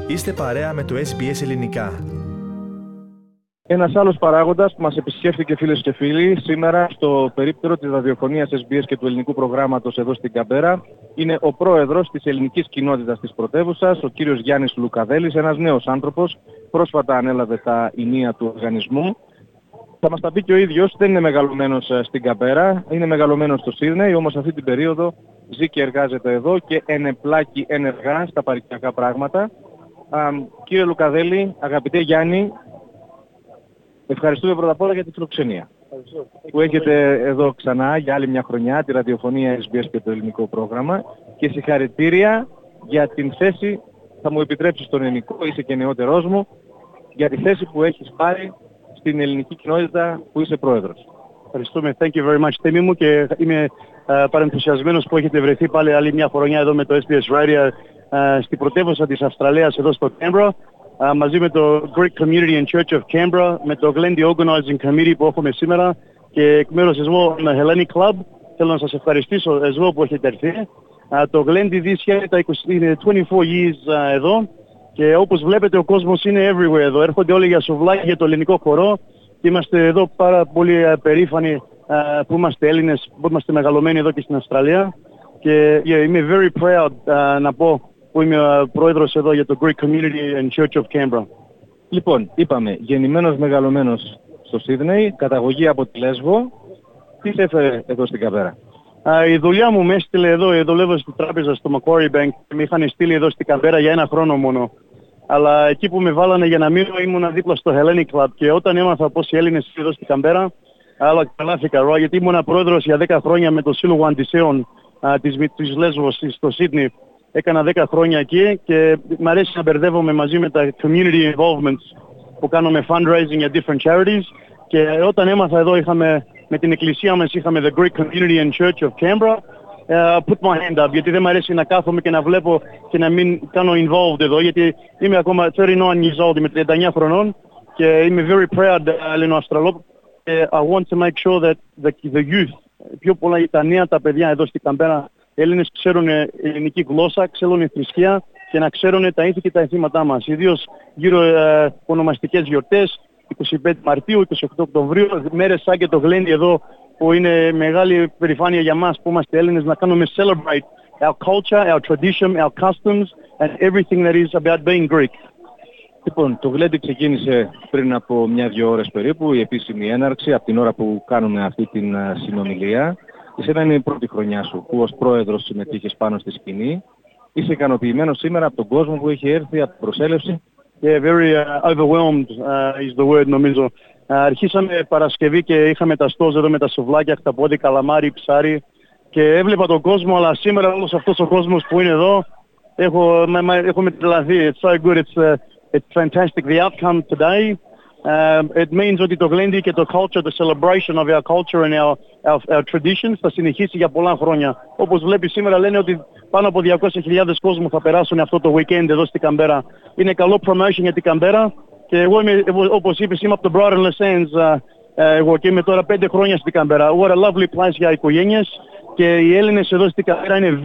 Είστε παρέα με το SBS Ελληνικά. Ένας άλλος παράγοντας που μας επισκέφθηκε, φίλες και φίλοι, σήμερα στο περίπτερο της ραδιοφωνίας SBS και του ελληνικού προγράμματος εδώ στην Καμπέρα, είναι ο πρόεδρος της ελληνικής κοινότητας της πρωτεύουσας, ο κύριος Γιάννης Λουκαδέλης, ένας νέος άνθρωπος, πρόσφατα ανέλαβε τα ηνία του οργανισμού. Θα μας τα πει και ο ίδιος, δεν είναι μεγαλωμένος στην Καμπέρα, είναι μεγαλωμένος στο Σίδνεϊ, όμως αυτή την περίοδο ζει και εργάζεται εδώ και ενεπλάκει ενεργά στα παροικιακά πράγματα. Κύριε Λουκαδέλη, αγαπητέ Γιάννη, ευχαριστούμε πρώτα απ' όλα για τη φιλοξενία που έχετε εδώ ξανά για άλλη μια χρονιά, τη ραδιοφωνία SBS και το ελληνικό πρόγραμμα, και συγχαρητήρια για την θέση, θα μου επιτρέψεις τον ελληνικό, είσαι και νεότερός μου, για τη θέση που έχεις πάρει στην ελληνική κοινότητα που είσαι πρόεδρος. Ευχαριστούμε. Thank you very much, Τίμη μου, και είμαι παρενθουσιασμένος που έχετε βρεθεί πάλι άλλη μια χρονιά εδώ με το SBS Radio στην πρωτεύουσα της Αυστραλίας, εδώ στο Canberra, μαζί με το Greek Community and Church of Canberra, με το Glendy Organizing Committee που έχουμε σήμερα, και εκ μέρους εδώ με Hellenic Club. Θέλω να σας ευχαριστήσω εδώ που έχετε έρθει. Το Glendy είναι 24 years εδώ, και όπως βλέπετε ο κόσμος είναι everywhere εδώ. Έρχονται όλοι για σουβλάκι για το ελληνικό χορό, και είμαστε εδώ πάρα πολύ περήφανοι που είμαστε Έλληνες, που είμαστε μεγαλωμένοι εδώ και στην Αυστραλία, και είμαι very proud να πω που είμαι πρόεδρος εδώ για το Greek Community and Church of Canberra. Λοιπόν, είπαμε, γεννημένος μεγαλωμένος στο Σίδνεϊ, καταγωγή από τη Λέσβο. Τι σε έφερε εδώ στην Καμπέρα? Η δουλειά μου με έστειλε εδώ, δουλεύω στη τράπεζα στο Macquarie Bank, και με είχαν στείλει εδώ στην Καμπέρα για ένα χρόνο μόνο. Αλλά εκεί που με βάλανε για να μείνω ήμουν δίπλα στο Hellenic Club, και όταν έμαθα πόσοι Έλληνες εδώ στην Καμπέρα, αλλά τρελάθηκα, γιατί ήμουν πρόεδρος για 10 χρόνια με το Σύλλογο Αντισέων της Λέσβος στο Σίδνεϊ. Έκανα 10 χρόνια εκεί, και μου αρέσει να μπερδεύομαι μαζί με τα community involvements που κάνουμε fundraising για different charities, και όταν έμαθα εδώ με την εκκλησία μας είχαμε the Greek Community and Church of Canberra, put my hand up, γιατί δεν μου αρέσει να κάθομαι και να βλέπω και να μην κάνω involved εδώ, γιατί είμαι ακόμα 39 years old, είμαι 39 χρονών, και είμαι very proud Ελληνοαυστραλό, και I want to make sure that the youth, πιο πολλά τα νέα τα παιδιά εδώ στην Καμπέρα, Έλληνες ξέρουν ελληνική γλώσσα, ξέρουν θρησκεία, και να ξέρουν τα ήθη και τα ηθήματά μας. Ιδίως γύρω ονομαστικές γιορτές, 25 Μαρτίου, 28 Οκτωβρίου, μέρες σαν και το Glendy εδώ, που είναι μεγάλη περηφάνεια για μας που είμαστε Έλληνες, να κάνουμε celebrate our culture, our tradition, our customs and everything that is about being Greek. Λοιπόν, το Glendy ξεκίνησε πριν από 1-2 ώρες περίπου, η επίσημη έναρξη, από την ώρα που κάνουμε αυτή την συνομιλία. Εσένα είναι η πρώτη χρονιά σου που ως πρόεδρος συμμετείχες πάνω στη σκηνή. Είσαι ικανοποιημένος σήμερα από τον κόσμο που έχει έρθει, από την προσέλευση? Yeah, very overwhelmed is the word, νομίζω. Αρχίσαμε Παρασκευή και είχαμε τα στόζ εδώ με τα σουβλάκια, χταπόδι, καλαμάρι, ψάρι, και έβλεπα τον κόσμο, αλλά σήμερα όλος αυτός ο κόσμος που είναι εδώ, έχω μετρελαθεί. It's so good, it's fantastic. The outcome today, it means ότι το Glendy και το culture, the celebration of our culture and our traditions θα συνεχίσει για πολλά χρόνια. Όπως βλέπεις σήμερα λένε ότι πάνω από 200.000 κόσμο θα περάσουν αυτό το weekend εδώ στην Καμπέρα. Είναι καλό promotion για την Καμπέρα, και εγώ όπως είπες είμαι από το Brighton Les Sands, εγώ, και είμαι τώρα 5 χρόνια στην Καμπέρα. What a lovely place για οικογένειες, και οι Έλληνες εδώ στην Καμπέρα είναι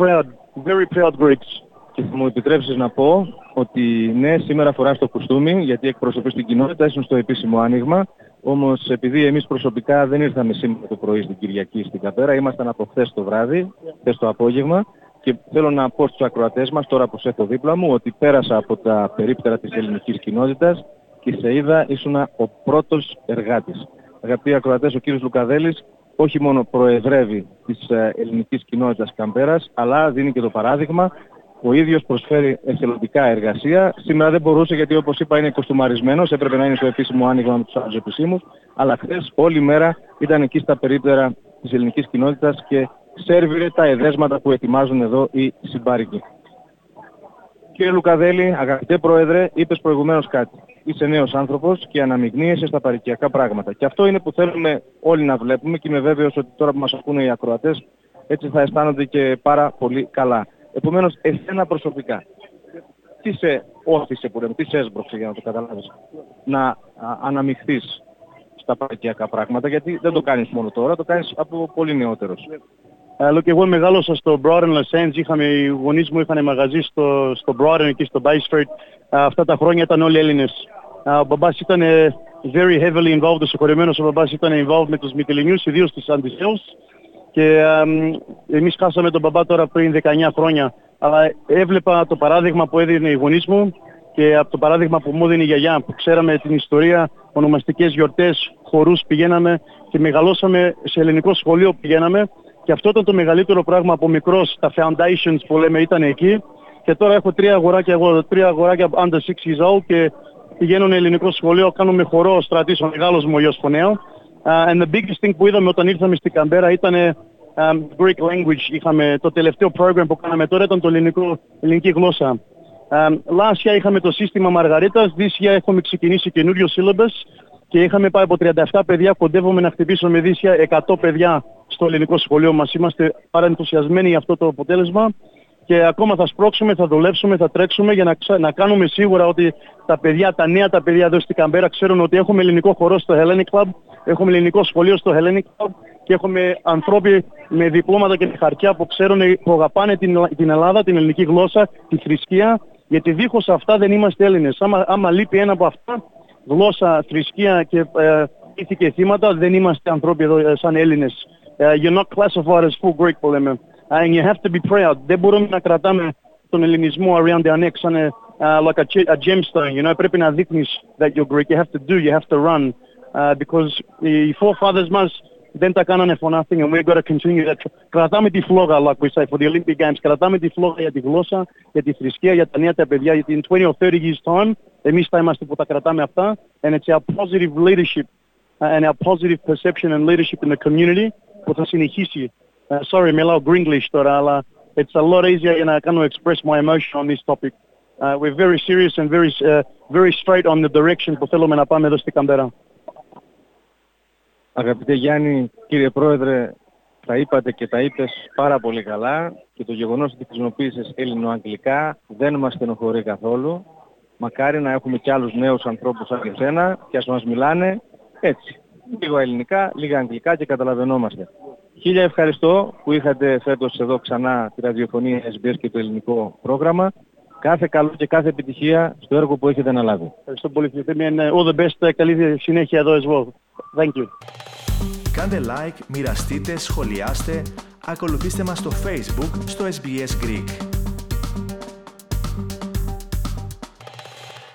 very proud Greeks. Και θα μου επιτρέψεις να πω ότι ναι, σήμερα φοράς το κουστούμι γιατί εκπροσωπείς την κοινότητα, ήσουν στο επίσημο άνοιγμα. Όμως επειδή εμείς προσωπικά δεν ήρθαμε σήμερα το πρωί στην Κυριακή στην Καμπέρα, ήμασταν από χθες το βράδυ, χθες το απόγευμα, και θέλω να πω στους ακροατές μας, τώρα που σε έχω δίπλα μου, ότι πέρασα από τα περίπτερα της ελληνικής κοινότητας και σε είδα, ήσουν ο πρώτος εργάτης. Αγαπητοί ακροατές, ο κύριος Λουκαδέλης όχι μόνο προεδρεύει της ελληνικής κοινότητας Καμπέρας, αλλά δίνει και το παράδειγμα. Ο ίδιος προσφέρει εθελοντικά εργασία. Σήμερα δεν μπορούσε γιατί, όπως είπα, είναι κοστούμαρισμένος. Έπρεπε να είναι στο επίσημο άνοιγμα με τους άλλους επισήμους. Αλλά χθες όλη μέρα ήταν εκεί στα περίπτερα της ελληνικής κοινότητας και σέρβιρε τα εδέσματα που ετοιμάζουν εδώ οι συμπάρικοι. Κύριε Λουκαδέλη, αγαπητέ Πρόεδρε, είπες προηγουμένως κάτι. Είσαι νέος άνθρωπος και αναμειγνύεσαι στα παροικιακά πράγματα. Και αυτό είναι που θέλουμε όλοι να βλέπουμε, και είμαι βέβαιος ότι τώρα που μας ακούνε οι ακροατές έτσι θα αισθάνονται και πάρα πολύ καλά. Επομένως, εσένα προσωπικά, τι σε όθησε, τι σε έσπρωξε, για να το καταλάβεις, να αναμειχθείς στα παροικιακά πράγματα, γιατί δεν το κάνεις μόνο τώρα, το κάνεις από πολύ νεότερος? Λέω και εγώ μεγάλωσα στο Broaden Los Angeles, οι γονείς μου είχαν μαγαζί στο Broaden εκεί στο Bay Street. Αυτά τα χρόνια ήταν όλοι Έλληνες. Ο μπαμπάς ήταν very heavily involved, ο συγχωρεμένος ο μπαμπάς ήταν involved με τους Μυτιληνίους, ιδίως τους Αντισέους. Και εμείς χάσαμε τον μπαμπά τώρα πριν 19 χρόνια. Αλλά έβλεπα το παράδειγμα που έδινε οι γονείς μου και από το παράδειγμα που μου έδινε η γιαγιά, που ξέραμε την ιστορία, ονομαστικές γιορτές, χορούς πηγαίναμε και μεγαλώσαμε σε ελληνικό σχολείο πηγαίναμε. Και αυτό ήταν το μεγαλύτερο πράγμα από μικρός, τα foundations που λέμε ήταν εκεί. Και τώρα έχω τρία αγοράκια under 6 years old και πηγαίνουν ελληνικό σχολείο, κάνουμε χορό, στρατής, ο μεγάλος μου γιος φωνέω. And the biggest thing που είδαμε όταν ήρθαμε στην Καμπέρα ήταν Greek language. Είχαμε το τελευταίο program που κάναμε τώρα ήταν το ελληνική γλώσσα. Last year είχαμε το σύστημα Μαργαρίτας, this year έχουμε ξεκινήσει καινούριο syllabus και είχαμε πάει από 37 παιδιά, κοντεύουμε να χτυπήσουμε this year 100 παιδιά στο ελληνικό σχολείο μας. Είμαστε πάρα ενθουσιασμένοι για αυτό το αποτέλεσμα και ακόμα θα σπρώξουμε, θα δουλέψουμε, θα τρέξουμε για να κάνουμε σίγουρα ότι τα παιδιά, τα νέα τα παιδιά εδώ στην Καμπέρα ξέρουν ότι έχουμε ελληνικό χορό στο Hellenic Club, έχουμε ελληνικό σχολείο στο Hellenic Club και έχουμε ανθρώποι με διπλώματα και με χαρτιά που ξέρουν, που αγαπάνε την Ελλάδα, την ελληνική γλώσσα, τη θρησκεία, γιατί δίχως αυτά δεν είμαστε Έλληνες. Άμα λείπει ένα από αυτά, γλώσσα, θρησκεία και ήθη και θύματα, δεν είμαστε ανθρώποι εδώ σαν Έλληνες. You're not classified as full Greek που λέμε. And you have to be proud. Δεν μπορούμε να κρατάμε τον ελληνισμό around our neck σαν like a gemstone. You know, πρέπει να δείχνεις that you're Greek. You have to do, you have to run. Because οι forefathers μας δεν τα κάνανε for nothing and we've got to continue that. Κρατάμε τη φλόγα, like we say, for the Olympic Games. Κρατάμε τη φλόγα για τη γλώσσα, για τη θρησκεία, για τα νέα τα παιδιά. Γιατί in 20 or 30 years time, εμείς θα είμαστε που τα κρατάμε αυτά. And it's our positive leadership and our positive perception and leadership in the community που θα συνεχίσει. Sorry, μιλάω Gringlish τώρα, αλλά it's a lot easier για να κάνω express my emotion on this topic. We're very serious and very straight on the direction που θέλουμε να πάμε εδώ στην Καμπέρα. Αγαπητέ Γιάννη, κύριε Πρόεδρε, τα είπατε και τα είπες πάρα πολύ καλά και το γεγονός ότι χρησιμοποίησες ελληνοαγγλικά δεν μας στενοχωρεί καθόλου. Μακάρι να έχουμε κι άλλους νέους ανθρώπους σαν και εσένα και ας μας μιλάνε έτσι. Λίγο ελληνικά, λίγα αγγλικά και καταλαβαίνόμαστε. Χίλια ευχαριστώ που είχατε φέτος εδώ ξανά τη ραδιοφωνία SBS και το ελληνικό πρόγραμμα. Κάθε καλό και κάθε επιτυχία στο έργο που έχετε αναλάβει. Ευχαριστώ πολύ φίλε. All the best. Καλή συνέχεια εδώ as well. Thank you. Κάντε like, μοιραστείτε, σχολιάστε, ακολουθήστε μας στο Facebook, στο SBS Greek.